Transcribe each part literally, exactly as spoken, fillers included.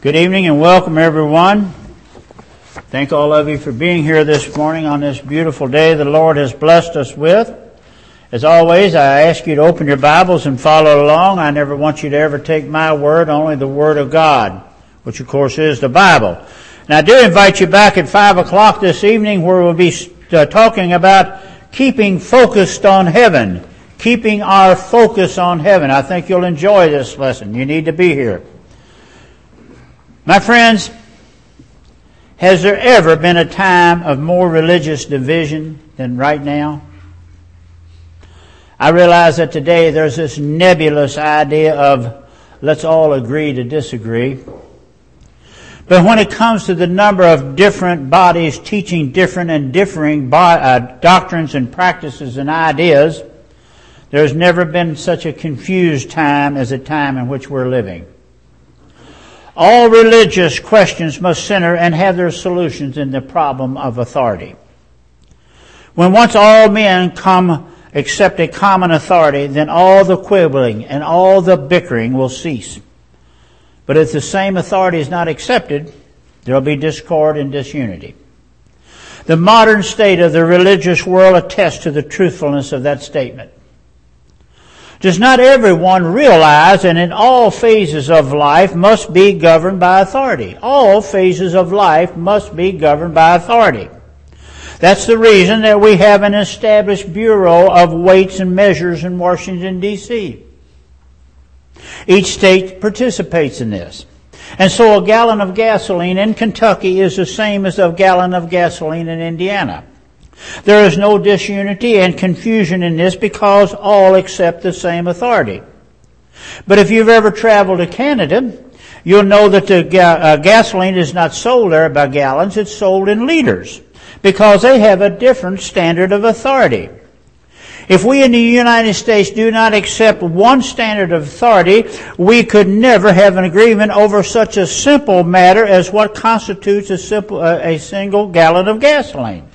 Good evening and welcome everyone. Thank all of you for being here this morning on this beautiful day the Lord has blessed us with. As always, I ask you to open your Bibles and follow along. I never want you to ever take my word, only the Word of God, which of course is the Bible. And I do invite you back at five o'clock this evening where we'll be uh, talking about keeping focused on heaven. Keeping our focus on heaven. I think you'll enjoy this lesson. You need to be here. My friends, has there ever been a time of more religious division than right now? I realize that today there's this nebulous idea of let's all agree to disagree. But when it comes to the number of different bodies teaching different and differing bo- uh, doctrines and practices and ideas, there's never been such a confused time as the time in which we're living. All religious questions must center and have their solutions in the problem of authority. When once all men come accept a common authority, then all the quibbling and all the bickering will cease. But if the same authority is not accepted, there will be discord and disunity. The modern state of the religious world attests to the truthfulness of that statement. Does not everyone realize that in all phases of life must be governed by authority? All phases of life must be governed by authority. That's the reason that we have an established Bureau of Weights and Measures in Washington, D C Each state participates in this. And so a gallon of gasoline in Kentucky is the same as a gallon of gasoline in Indiana. There is no disunity and confusion in this because all accept the same authority. But if you've ever traveled to Canada, you'll know that the ga- uh, gasoline is not sold there by gallons, it's sold in liters because they have a different standard of authority. If we in the United States do not accept one standard of authority, we could never have an agreement over such a simple matter as what constitutes a simple, uh, a single gallon of gasoline.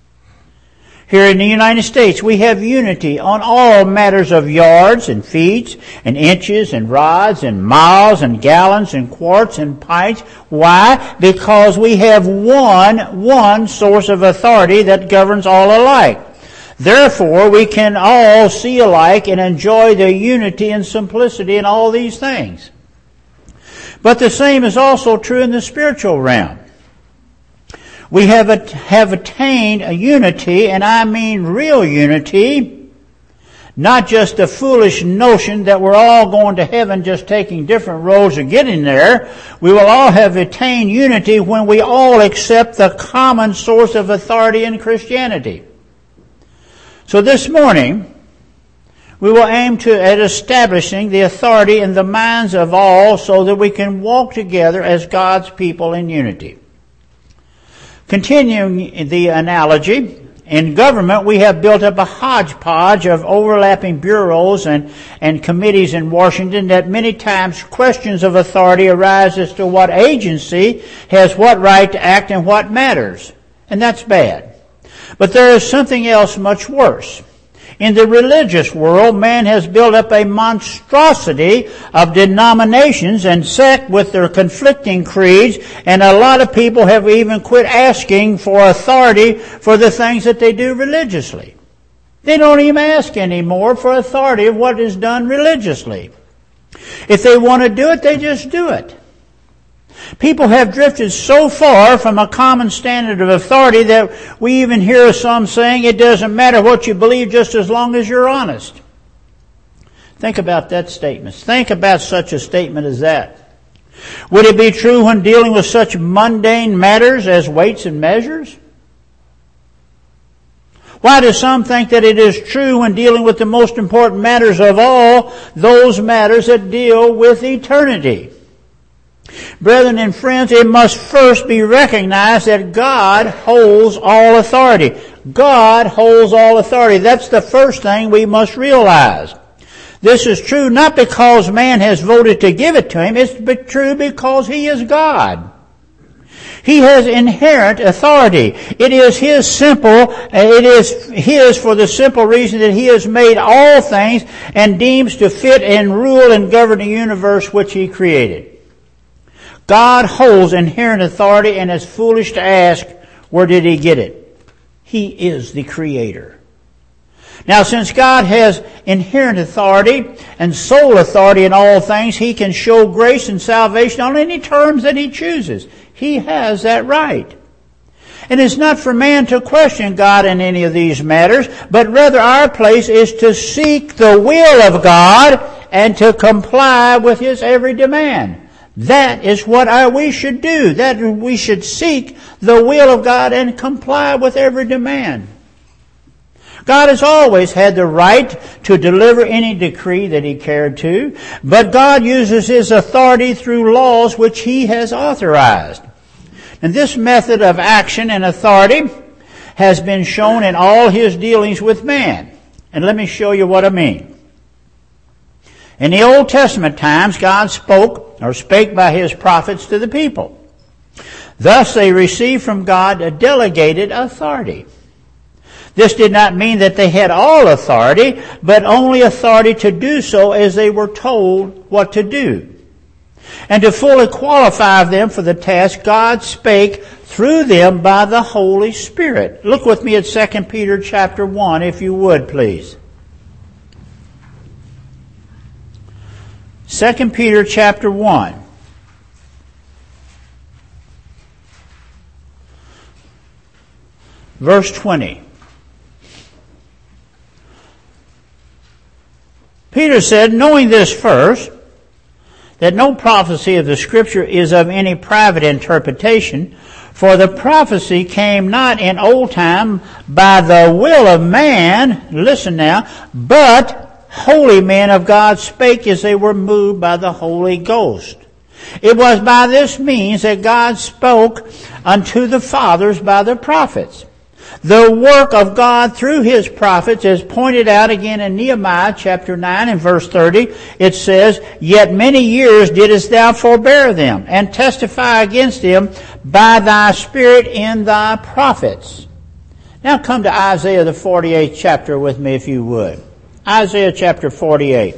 Here in the United States, we have unity on all matters of yards and feet and inches and rods and miles and gallons and quarts and pints. Why? Because we have one, one source of authority that governs all alike. Therefore, we can all see alike and enjoy the unity and simplicity in all these things. But the same is also true in the spiritual realm. We have, a, have attained a unity, and I mean real unity, not just a foolish notion that we're all going to heaven just taking different roads of getting there. We will all have attained unity when we all accept the common source of authority in Christianity. So this morning, we will aim to at establishing the authority in the minds of all so that we can walk together as God's people in unity. Continuing the analogy, in government we have built up a hodgepodge of overlapping bureaus and, and committees in Washington that many times questions of authority arise as to what agency has what right to act and what matters. And that's bad. But there is something else much worse. In the religious world, man has built up a monstrosity of denominations and sects with their conflicting creeds, and a lot of people have even quit asking for authority for the things that they do religiously. They don't even ask anymore for authority of what is done religiously. If they want to do it, they just do it. People have drifted so far from a common standard of authority that we even hear some saying it doesn't matter what you believe just as long as you're honest. Think about that statement. Think about such a statement as that. Would it be true when dealing with such mundane matters as weights and measures? Why do some think that it is true when dealing with the most important matters of all, those matters that deal with eternity? Brethren and friends, it must first be recognized that God holds all authority. God holds all authority. That's the first thing we must realize. This is true not because man has voted to give it to him. It's true because he is God. He has inherent authority. It is his simple, it is his for the simple reason that he has made all things and deems to fit and rule and govern the universe which he created. God holds inherent authority, and it's foolish to ask, where did he get it? He is the Creator. Now, since God has inherent authority and sole authority in all things, he can show grace and salvation on any terms that he chooses. He has that right. And it's not for man to question God in any of these matters, but rather our place is to seek the will of God and to comply with his every demand. That is what I, we should do. That we should seek the will of God and comply with every demand. God has always had the right to deliver any decree that he cared to, but God uses his authority through laws which he has authorized. And this method of action and authority has been shown in all his dealings with man. And let me show you what I mean. In the Old Testament times, God spoke or spake by his prophets to the people. Thus they received from God a delegated authority. This did not mean that they had all authority, but only authority to do so as they were told what to do. And to fully qualify them for the task, God spake through them by the Holy Spirit. Look with me at Second Peter chapter one, if you would, please. Second Peter chapter one. Verse twenty. Peter said, knowing this first, that no prophecy of the Scripture is of any private interpretation, for the prophecy came not in old time by the will of man, listen now, but holy men of God spake as they were moved by the Holy Ghost. It was by this means that God spoke unto the fathers by the prophets. The work of God through his prophets is pointed out again in Nehemiah chapter nine and verse thirty. It says, yet many years didst thou forbear them, and testify against them by thy Spirit in thy prophets. Now come to Isaiah the forty-eighth chapter with me, if you would. Isaiah chapter forty-eight.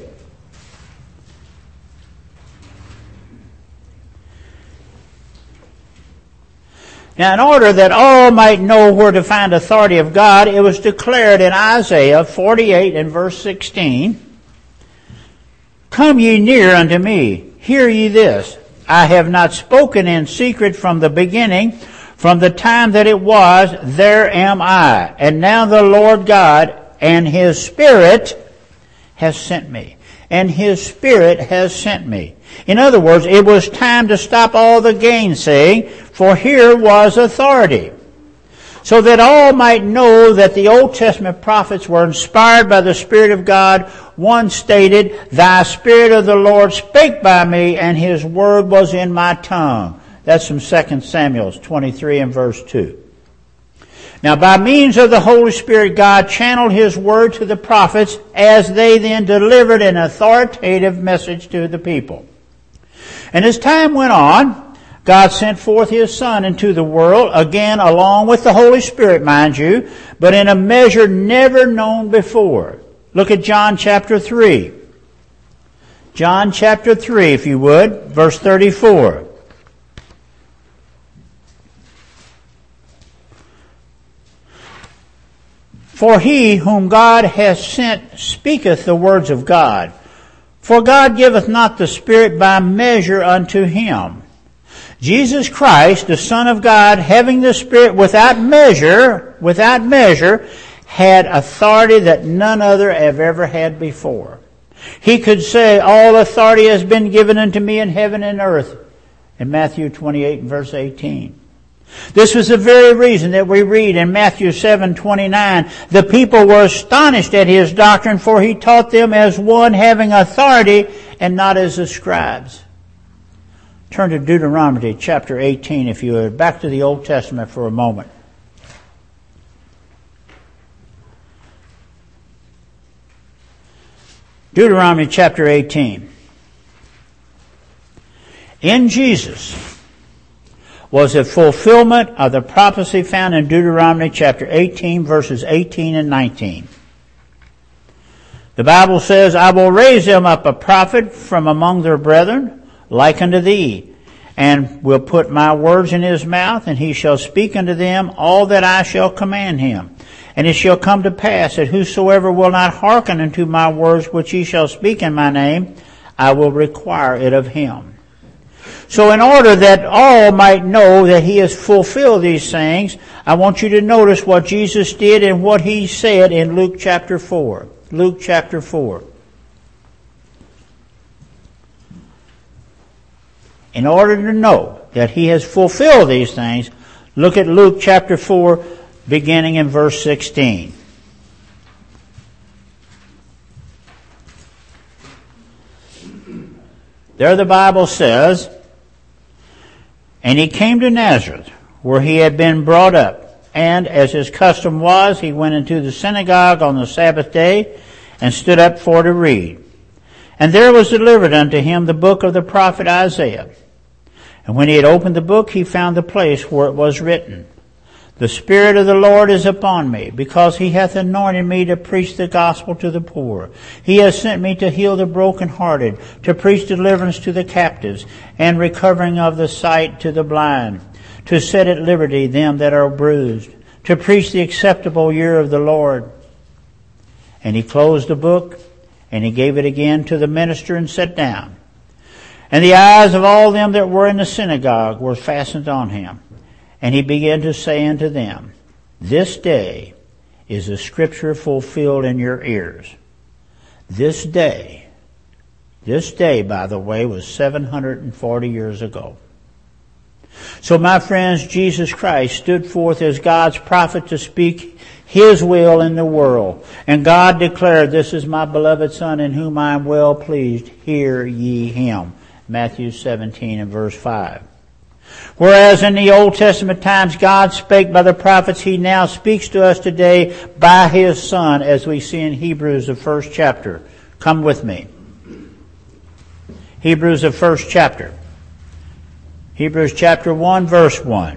Now, in order that all might know where to find authority of God, it was declared in Isaiah forty-eight and verse sixteen, come ye near unto me, hear ye this. I have not spoken in secret from the beginning, from the time that it was, there am I. And now the Lord God and his Spirit has sent me. And his Spirit has sent me. In other words, it was time to stop all the gainsaying, for here was authority. So that all might know that the Old Testament prophets were inspired by the Spirit of God, one stated, thy Spirit of the Lord spake by me, and his word was in my tongue. That's from Second Samuel twenty-three and verse two. Now, by means of the Holy Spirit, God channeled his word to the prophets as they then delivered an authoritative message to the people. And as time went on, God sent forth his Son into the world, again along with the Holy Spirit, mind you, but in a measure never known before. Look at John chapter three. John chapter three, if you would, verse thirty-four. For he whom God hath sent speaketh the words of God. For God giveth not the Spirit by measure unto him. Jesus Christ, the Son of God, having the Spirit without measure, without measure, had authority that none other have ever had before. He could say, all authority has been given unto me in heaven and earth, in Matthew twenty-eight and verse eighteen. This was the very reason that we read in Matthew seven twenty-nine, the people were astonished at his doctrine, for he taught them as one having authority and not as the scribes. Turn to Deuteronomy chapter eighteen, if you would. Back to the Old Testament for a moment. Deuteronomy chapter eighteen. In Jesus was a fulfillment of the prophecy found in Deuteronomy chapter eighteen, verses eighteen and nineteen. The Bible says, I will raise them up a prophet from among their brethren, like unto thee, and will put my words in his mouth, and he shall speak unto them all that I shall command him. And it shall come to pass that whosoever will not hearken unto my words which he shall speak in my name, I will require it of him. So in order that all might know that he has fulfilled these things, I want you to notice what Jesus did and what he said in Luke chapter four. Luke chapter four. In order to know that he has fulfilled these things, look at Luke chapter four, beginning in verse sixteen. There the Bible says, and he came to Nazareth, where he had been brought up. And as his custom was, he went into the synagogue on the Sabbath day, and stood up for to read. And there was delivered unto him the book of the prophet Isaiah. And when he had opened the book, he found the place where it was written, The Spirit of the Lord is upon me, because he hath anointed me to preach the gospel to the poor. He has sent me to heal the brokenhearted, to preach deliverance to the captives, and recovering of the sight to the blind, to set at liberty them that are bruised, to preach the acceptable year of the Lord. And he closed the book, and he gave it again to the minister, and sat down. And the eyes of all them that were in the synagogue were fastened on him. And he began to say unto them, This day is the scripture fulfilled in your ears. This day, this day, by the way, was seven hundred forty years ago. So my friends, Jesus Christ stood forth as God's prophet to speak his will in the world. And God declared, This is my beloved Son in whom I am well pleased. Hear ye him. Matthew seventeen and verse five. Whereas in the Old Testament times God spake by the prophets, he now speaks to us today by his Son, as we see in Hebrews, the first chapter. Come with me. Hebrews, the first chapter. Hebrews chapter one, verse one.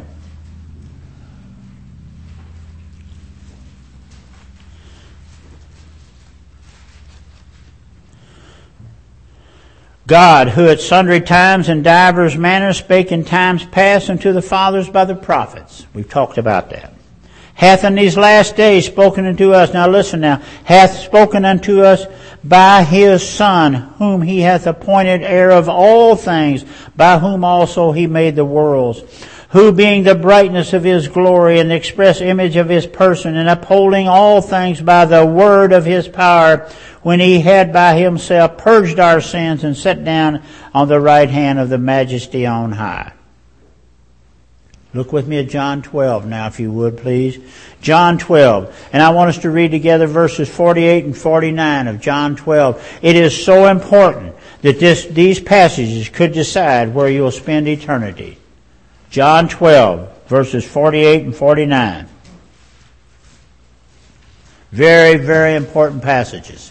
God, who at sundry times and divers manners spake in times past unto the fathers by the prophets. We've talked about that. Hath in these last days spoken unto us. Now listen now. Hath spoken unto us by his Son, whom he hath appointed heir of all things, by whom also he made the worlds. Who being the brightness of his glory and the express image of his person, and upholding all things by the word of his power, when he had by himself purged our sins and sat down on the right hand of the majesty on high. Look with me at John twelve now, if you would, please. John twelve. And I want us to read together verses forty-eight and forty-nine of John twelve. It is so important that this, these passages could decide where you'll spend eternity. John twelve, verses forty-eight and forty-nine. Very, very important passages.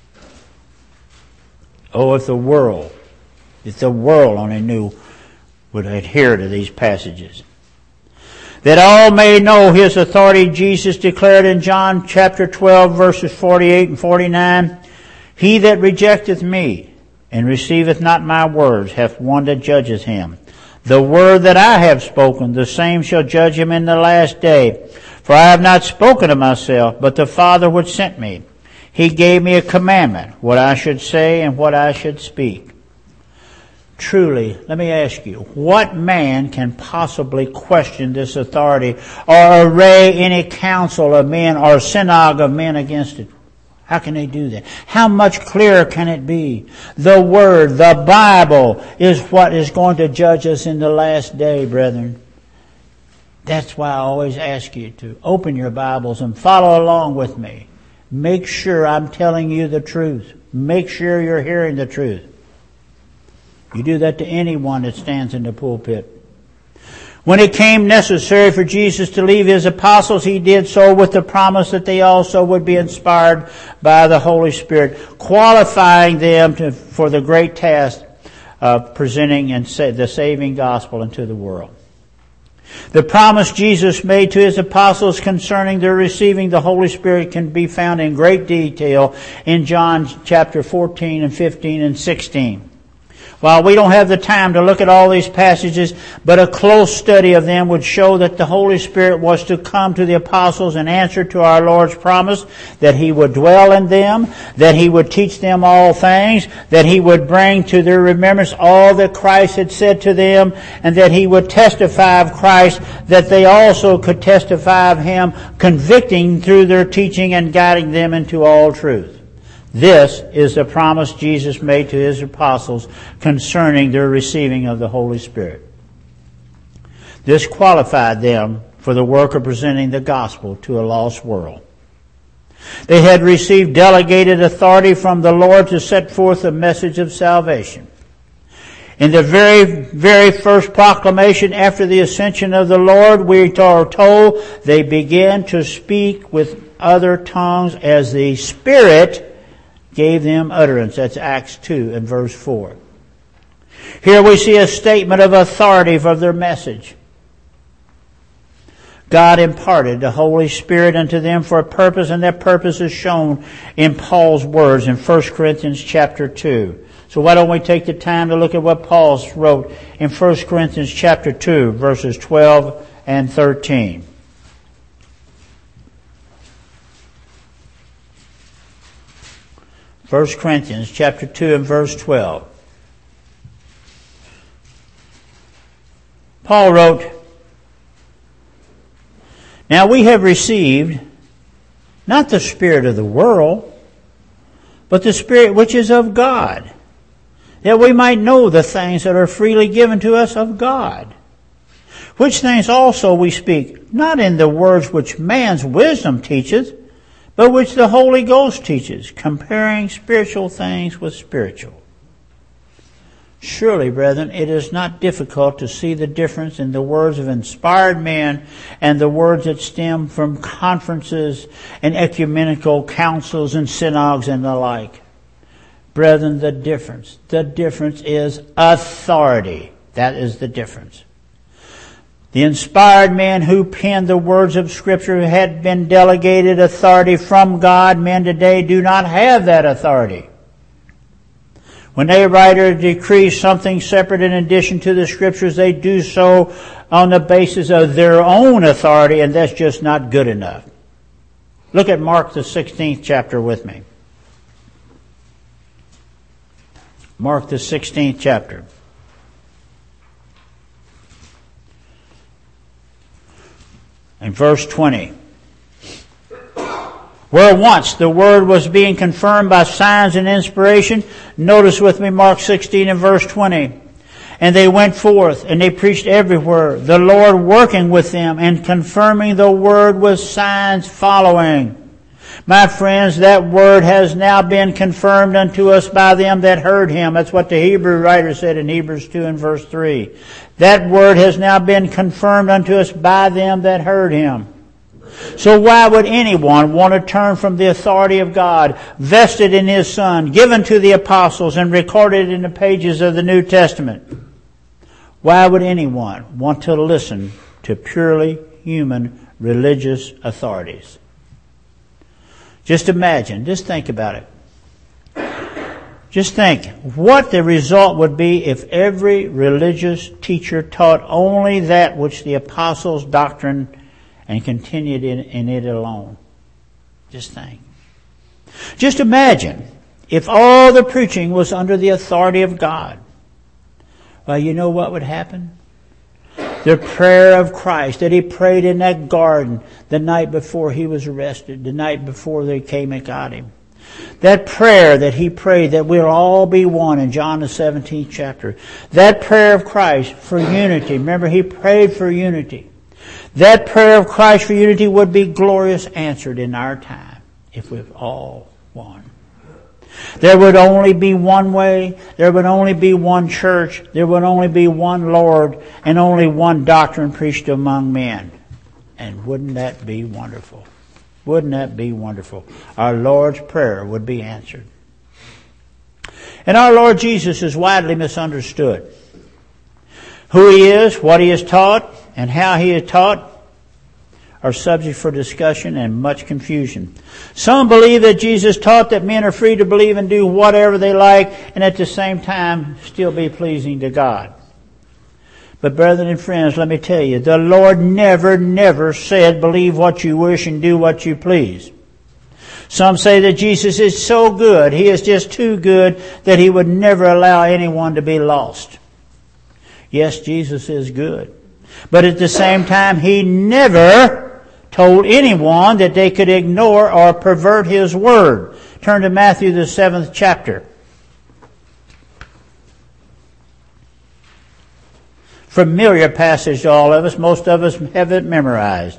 Oh, if the world, if the world only knew, would adhere to these passages. That all may know his authority, Jesus declared in John chapter twelve, verses forty-eight and forty-nine, He that rejecteth me and receiveth not my words hath one that judgeth him. The word that I have spoken, the same shall judge him in the last day. For I have not spoken of myself, but the Father which sent me. He gave me a commandment, what I should say and what I should speak. Truly, let me ask you, what man can possibly question this authority or array any council of men or synagogue of men against it? How can they do that? How much clearer can it be? The Word, the Bible, is what is going to judge us in the last day, brethren. That's why I always ask you to open your Bibles and follow along with me. Make sure I'm telling you the truth. Make sure you're hearing the truth. You do that to anyone that stands in the pulpit. When it came necessary for Jesus to leave his apostles, he did so with the promise that they also would be inspired by the Holy Spirit, qualifying them to, for the great task of presenting and sa- the saving gospel into the world. The promise Jesus made to his apostles concerning their receiving the Holy Spirit can be found in great detail in John chapter fourteen and fifteen and sixteen. While we don't have the time to look at all these passages, but a close study of them would show that the Holy Spirit was to come to the apostles in answer to our Lord's promise that He would dwell in them, that He would teach them all things, that He would bring to their remembrance all that Christ had said to them, and that He would testify of Christ, that they also could testify of Him, convicting through their teaching and guiding them into all truth. This is the promise Jesus made to His apostles concerning their receiving of the Holy Spirit. This qualified them for the work of presenting the gospel to a lost world. They had received delegated authority from the Lord to set forth the message of salvation. In the very, very first proclamation after the ascension of the Lord, we are told they began to speak with other tongues as the Spirit gave them utterance. That's Acts two and verse four. Here we see a statement of authority for their message. God imparted the Holy Spirit unto them for a purpose, and that purpose is shown in Paul's words in First Corinthians chapter two. So why don't we take the time to look at what Paul wrote in First Corinthians chapter two, verses twelve and thirteen. First Corinthians chapter two and verse twelve. Paul wrote, "Now we have received not the spirit of the world, but the Spirit which is of God, that we might know the things that are freely given to us of God. Which things also we speak, not in the words which man's wisdom teacheth, but which the Holy Ghost teaches, comparing spiritual things with spiritual." Surely, brethren, it is not difficult to see the difference in the words of inspired men and the words that stem from conferences and ecumenical councils and synagogues and the like. Brethren, the difference, the difference is authority. That is the difference. The inspired men who penned the words of Scripture had been delegated authority from God. Men today do not have that authority. When they write or decree something separate in addition to the Scriptures, they do so on the basis of their own authority, and that's just not good enough. Look at Mark the sixteenth chapter with me. Mark the sixteenth chapter. In verse twenty, where once the word was being confirmed by signs and inspiration, notice with me Mark sixteen and verse twenty. And they went forth and they preached everywhere, the Lord working with them and confirming the word with signs following. My friends, that word has now been confirmed unto us by them that heard Him. That's what the Hebrew writer said in Hebrews two and verse three. That word has now been confirmed unto us by them that heard Him. So why would anyone want to turn from the authority of God, vested in His Son, given to the apostles and recorded in the pages of the New Testament? Why would anyone want to listen to purely human religious authorities? Just imagine, just think about it. Just think what the result would be if every religious teacher taught only that which the apostles' doctrine and continued in, in it alone. Just think. Just imagine if all the preaching was under the authority of God. Well, you know what would happen? The prayer of Christ that He prayed in that garden the night before He was arrested, the night before they came and got Him. That prayer that He prayed that we'll all be one in John the seventeenth chapter. That prayer of Christ for unity. Remember, He prayed for unity. That prayer of Christ for unity would be glorious answered in our time if we've all one. There would only be one way, there would only be one church, there would only be one Lord, and only one doctrine preached among men. And wouldn't that be wonderful? Wouldn't that be wonderful? Our Lord's prayer would be answered. And our Lord Jesus is widely misunderstood. Who He is, what He has taught, and how He is taught are subject for discussion and much confusion. Some believe that Jesus taught that men are free to believe and do whatever they like and at the same time still be pleasing to God. But brethren and friends, let me tell you, the Lord never, never said believe what you wish and do what you please. Some say that Jesus is so good, He is just too good that He would never allow anyone to be lost. Yes, Jesus is good. But at the same time, He never told anyone that they could ignore or pervert His word. Turn to Matthew, the seventh chapter. Familiar passage to all of us. Most of us have it memorized.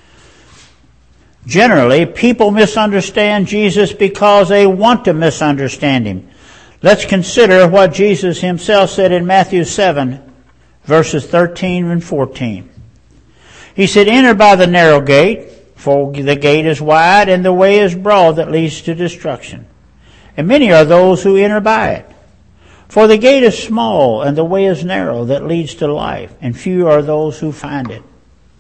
Generally, people misunderstand Jesus because they want to misunderstand Him. Let's consider what Jesus Himself said in Matthew seven, verses thirteen and fourteen. He said, "Enter by the narrow gate, for the gate is wide and the way is broad that leads to destruction. And many are those who enter by it. For the gate is small and the way is narrow that leads to life, and few are those who find it."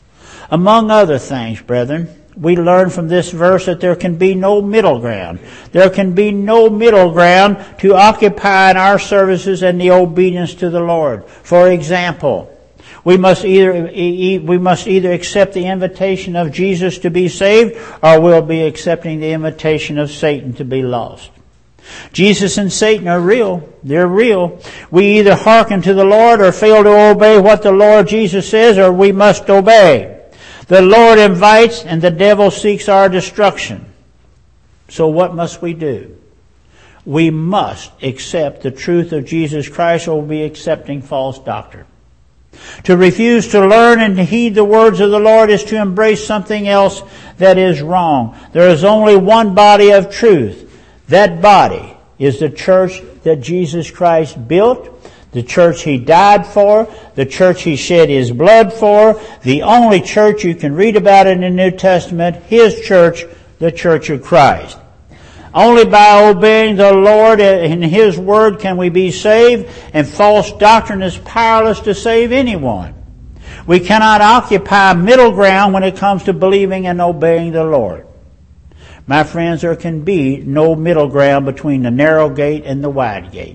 Among other things, brethren, we learn from this verse that there can be no middle ground. There can be no middle ground to occupy in our services and the obedience to the Lord. For example, we must either we must either accept the invitation of Jesus to be saved, or we'll be accepting the invitation of Satan to be lost. Jesus and Satan are real. They're real. We either hearken to the Lord or fail to obey what the Lord Jesus says, or we must obey. The Lord invites and the devil seeks our destruction. So what must we do? We must accept the truth of Jesus Christ, or we'll be accepting false doctrine. To refuse to learn and to heed the words of the Lord is to embrace something else that is wrong. There is only one body of truth. That body is the church that Jesus Christ built, the church He died for, the church He shed His blood for, the only church you can read about in the New Testament, His church, the Church of Christ. Only by obeying the Lord and His Word can we be saved, and false doctrine is powerless to save anyone. We cannot occupy middle ground when it comes to believing and obeying the Lord. My friends, there can be no middle ground between the narrow gate and the wide gate.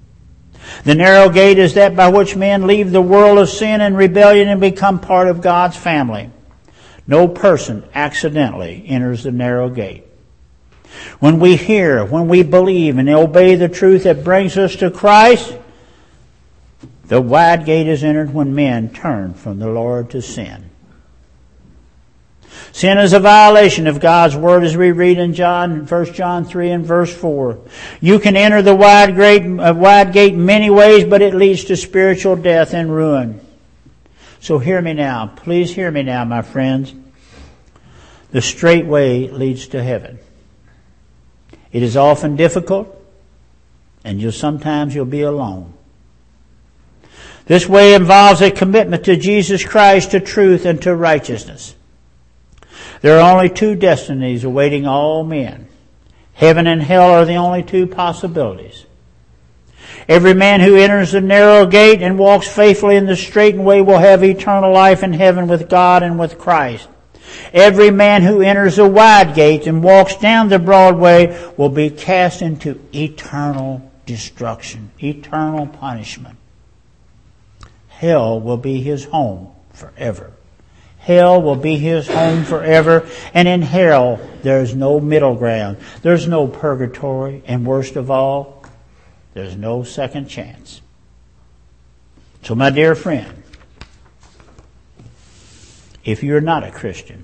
The narrow gate is that by which men leave the world of sin and rebellion and become part of God's family. No person accidentally enters the narrow gate. When we hear, when we believe and obey the truth that brings us to Christ, the wide gate is entered when men turn from the Lord to sin. Sin is a violation of God's Word, as we read in John, First John three and verse four. You can enter the wide gate, uh, wide gate many ways, but it leads to spiritual death and ruin. So hear me now. Please hear me now, my friends. The straight way leads to heaven. It is often difficult, and you'll sometimes you'll be alone. This way involves a commitment to Jesus Christ, to truth, and to righteousness. There are only two destinies awaiting all men. Heaven and hell are the only two possibilities. Every man who enters the narrow gate and walks faithfully in the straight way will have eternal life in heaven with God and with Christ. Every man who enters the wide gate and walks down the broad way will be cast into eternal destruction, eternal punishment. Hell will be his home forever. Hell will be his home forever, and in hell there is no middle ground. There's no purgatory, and worst of all, there's no second chance. So my dear friend, if you're not a Christian,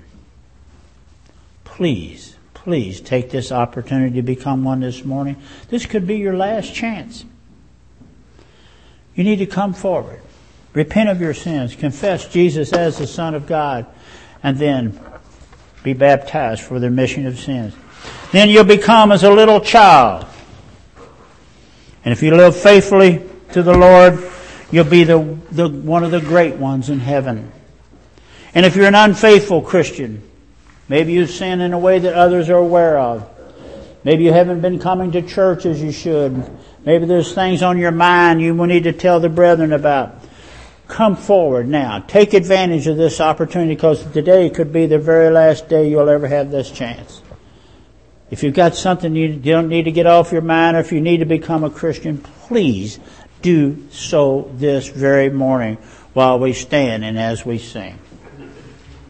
please, please take this opportunity to become one this morning. This could be your last chance. You need to come forward. Repent of your sins. Confess Jesus as the Son of God. And then be baptized for the remission of sins. Then you'll become as a little child. And if you live faithfully to the Lord, you'll be the, the one of the great ones in heaven. And if you're an unfaithful Christian, maybe you've sinned in a way that others are aware of. Maybe you haven't been coming to church as you should. Maybe there's things on your mind you will need to tell the brethren about. come forward now. Take advantage of this opportunity, because today could be the very last day you'll ever have this chance. If you've got something you don't need to get off your mind, or if you need to become a Christian, please do so this very morning while we stand and as we sing.